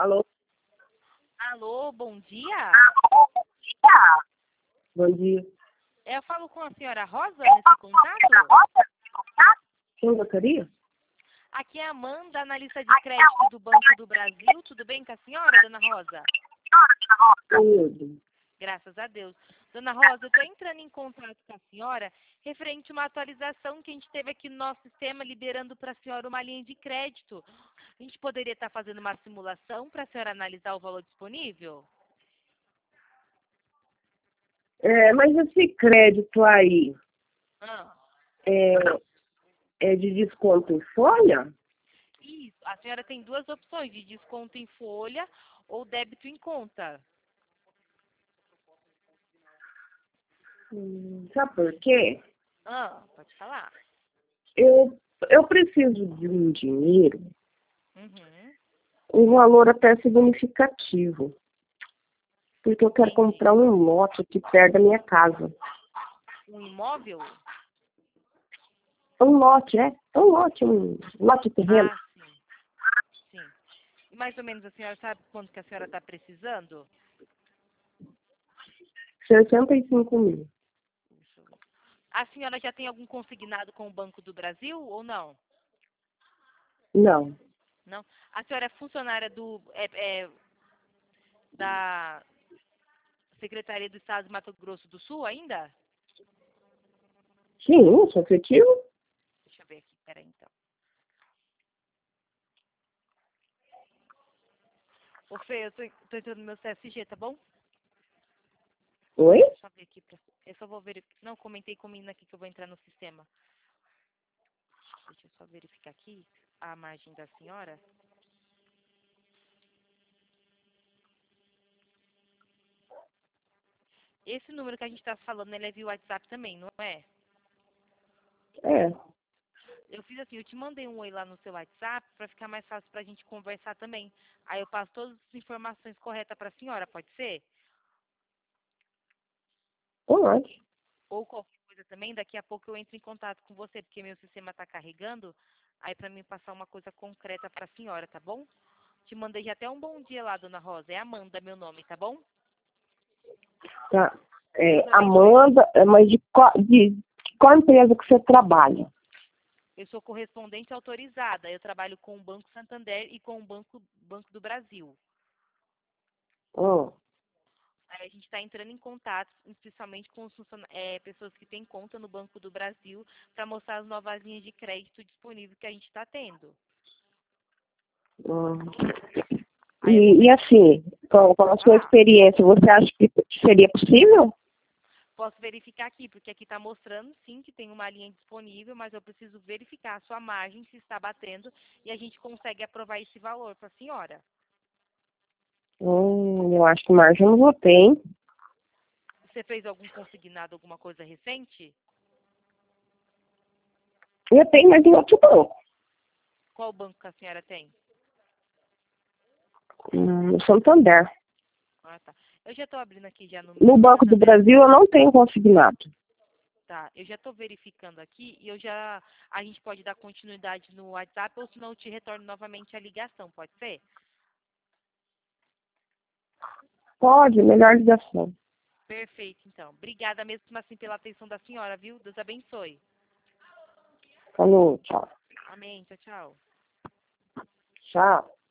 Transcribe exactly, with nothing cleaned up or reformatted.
Alô? Alô, bom dia. Bom dia. Eu falo com a senhora Rosa nesse contato? Quem gostaria? Aqui é a Amanda, analista de crédito do Banco do Brasil. Tudo bem com a senhora, dona Rosa? Tudo. Graças a Deus. Dona Rosa, eu estou entrando em contato com a senhora referente a uma atualização que a gente teve aqui no nosso sistema, liberando para a senhora uma linha de crédito. A gente poderia estar fazendo uma simulação para a senhora analisar o valor disponível? É, mas esse crédito aí Ah, é, é de desconto em folha? isso. A senhora tem duas opções, de desconto em folha ou débito em conta. Hum, sabe por quê? Ah, pode falar. Eu, eu preciso de um dinheiro, Uhum. um valor até significativo. Porque eu quero Entendi. comprar um lote aqui perto da minha casa. Um imóvel? Um lote, é? É um lote, um lote de terreno. Ah, sim. Sim. E mais ou menos a senhora sabe quanto que a senhora está precisando? sessenta e cinco mil. Deixa eu ver. A senhora já tem algum consignado com o Banco do Brasil ou não? Não. Não? A senhora é funcionária do, é, é, da Secretaria do Estado de Mato Grosso do Sul ainda? Sim, sou efetivo. Deixa eu ver aqui, peraí então. Ô Fê, eu tô, tô entrando no meu C S G, tá bom? Oi? Deixa eu ver aqui. Pra, eu só vou verificar. Não, comentei com a menina aqui que eu vou entrar no sistema. Deixa eu só verificar aqui a margem da senhora. Esse número que a gente está falando, ele é via WhatsApp também, não é? É. Eu fiz assim, eu te mandei um oi lá no seu WhatsApp para ficar mais fácil para a gente conversar também. Aí eu passo todas as informações corretas para a senhora, pode ser? Pode. Ou qualquer coisa também, daqui a pouco eu entro em contato com você, porque meu sistema está carregando. Aí para mim passar uma coisa concreta para a senhora, tá bom? Te mandei já até um bom dia lá, dona Rosa. É Amanda meu nome, tá bom? Tá. É, Deus abençoe. Amanda, é, mas de qual, de qual empresa que você trabalha? Eu sou correspondente autorizada. Eu trabalho com o Banco Santander e com o Banco, Banco do Brasil. Hum. Aí a gente está entrando em contato, especialmente com os funciona- é, pessoas que têm conta no Banco do Brasil, para mostrar as novas linhas de crédito disponíveis que a gente está tendo. Hum. Aí eu vou E, e ver, assim, com, com a sua ah, experiência, você acha que seria possível? posso verificar aqui, porque aqui está mostrando sim que tem uma linha disponível, mas eu preciso verificar a sua margem se está batendo e a gente consegue aprovar esse valor para a senhora. Hum, eu acho que margem eu não vou ter, hein? Você fez algum consignado, alguma coisa recente? Eu tenho, mas em outro banco. Qual banco que a senhora tem? Hum, no Santander. Ah, tá. Eu já estou abrindo aqui já no, No no Banco do Santander. Brasil eu não tenho consignado. Tá, eu já estou verificando aqui e eu já a gente pode dar continuidade no WhatsApp ou senão eu te retorno novamente a ligação, pode ser? Pode, melhor ligação. Perfeito, então. Obrigada mesmo assim pela atenção da senhora, viu? Deus abençoe. Falou, tchau. Amém. Tchau, tchau. Tchau.